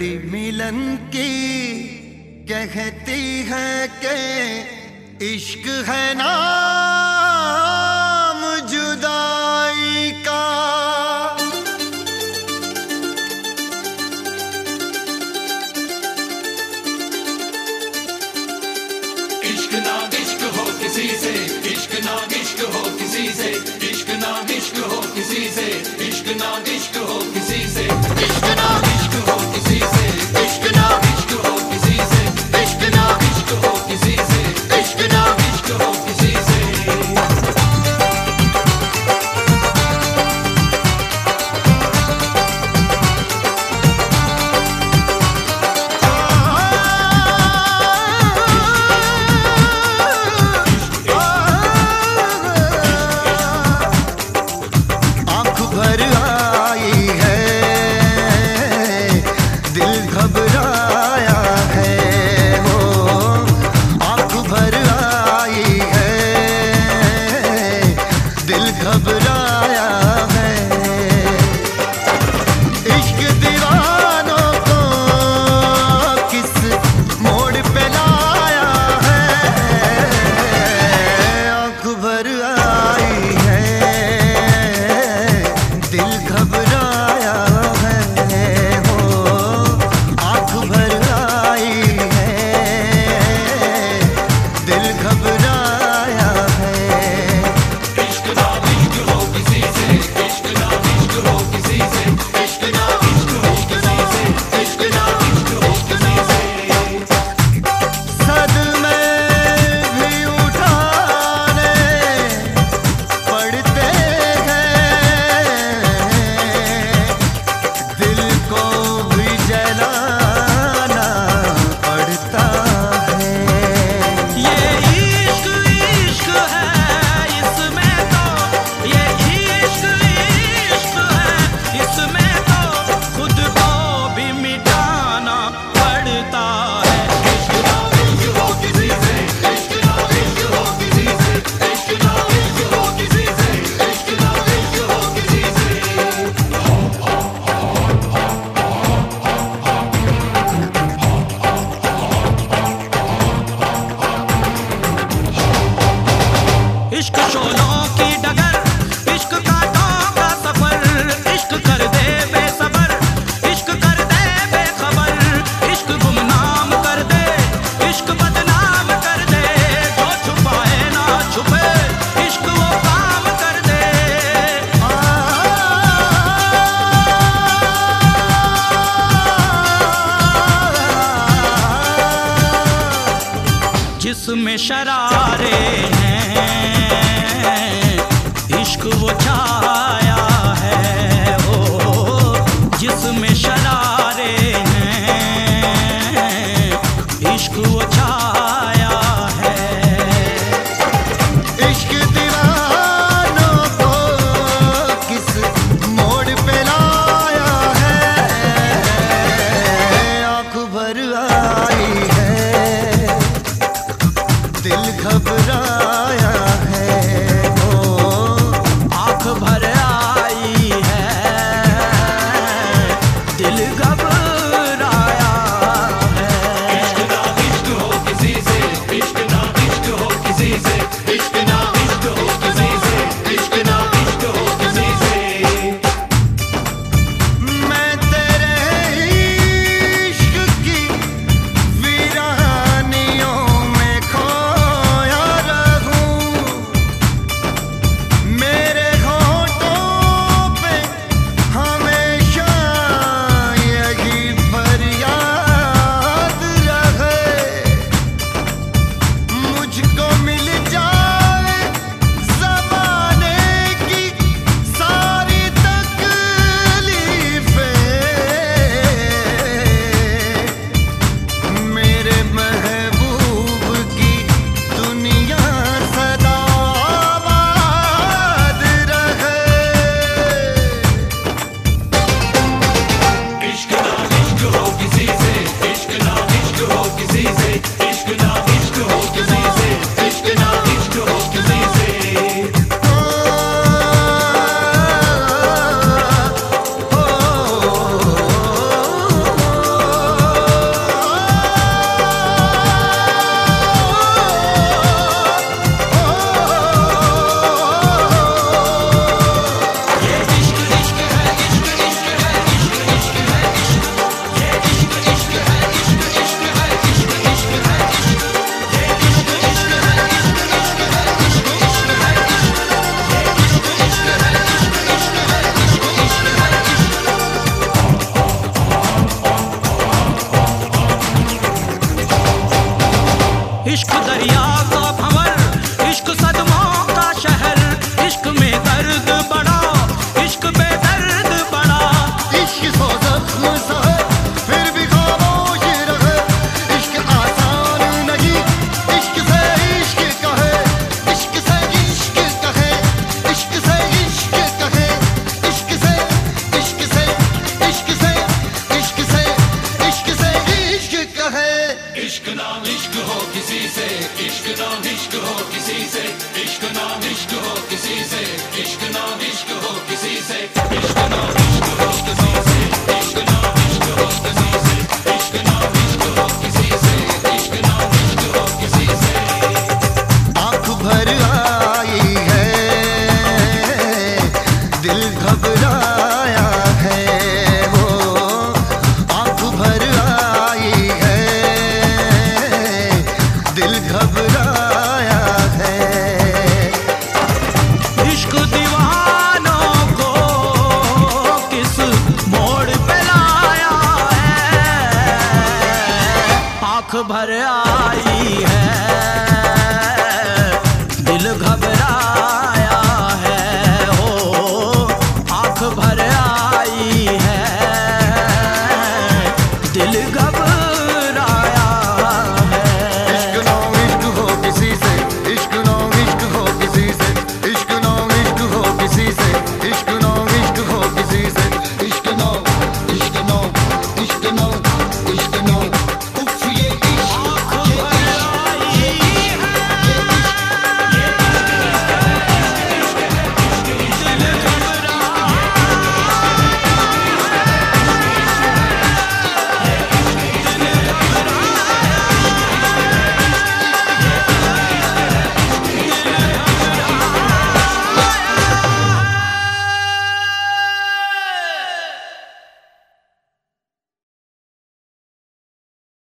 घड़ी मिलन की कहती है कि इश्क है नाम जुदाई का। इश्क ना इश्क हो किसी से, इश्क ना इश्क हो किसी से, इश्क ना इश्क हो किसी से, इश्क ना इश्क हो किसी से, इश्क ना इश्क हो किसी से, इश्क ना इश्क हो किसी से, इश्क ना इश्क हो किसी से, इश्क ना इश्क हो किसी से। इश्क शोलों की डगर, इश्क कांटों का सफर, इश्क कर दे बेसबर, इश्क कर दे बेखबर, इश्क गुमनाम कर दे, इश्क बदनाम कर दे, जो छुपाए ना छुपे, इश्क वो काम कर दे। जिसमें शरारे हैं इश्क वो छाया है, ओ जिसमें शरारे हैं इश्क वो छाया है। इश्क दीवानों को किस मोड़ पे लाया है, आँख भर आई है, दिल घबराया है, आँख भर आई है, दिल घबराया है। इश्क ना इश्क हो किसी से, इश्क ना इश्क हो किसी से, इश्क ना इश्क हो किसी से, इश्क ना इश्क हो किसी से। मैं तेरे इश्क की वीरानियों में खोया रहूं, मेरे होठों पे हमेशा यही भर आ